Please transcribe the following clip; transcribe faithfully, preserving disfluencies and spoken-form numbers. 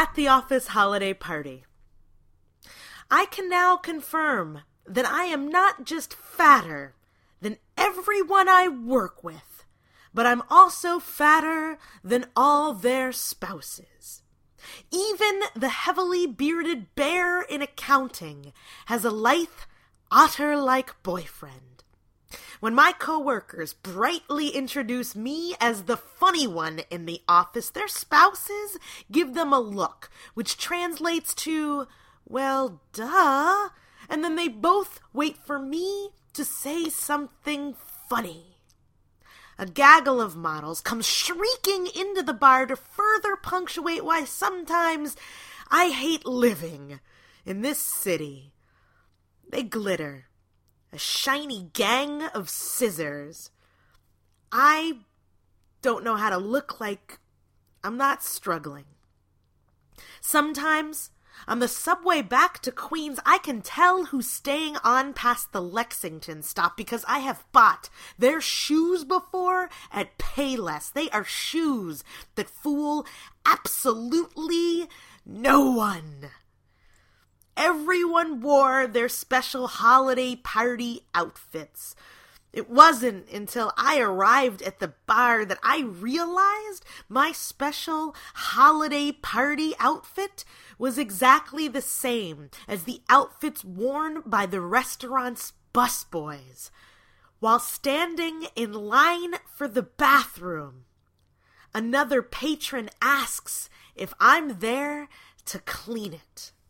at the office holiday party. I can now confirm that I am not just fatter than everyone I work with, but I'm also fatter than all their spouses. Even the heavily bearded bear in accounting has a lithe, otter-like boyfriend. When my coworkers brightly introduce me as the funny one in the office, their spouses give them a look, which translates to, well, duh, and then they both wait for me to say something funny. A gaggle of models comes shrieking into the bar to further punctuate why sometimes I hate living in this city. They glitter, a shiny gang of scissors. I don't know how to look like I'm not struggling. Sometimes, on the subway back to Queens, I can tell who's staying on past the Lexington stop because I have bought their shoes before at Payless. They are shoes that fool absolutely no one. Everyone wore their special holiday party outfits. It wasn't until I arrived at the bar that I realized my special holiday party outfit was exactly the same as the outfits worn by the restaurant's busboys while standing in line for the bathroom. Another patron asks if I'm there to clean it.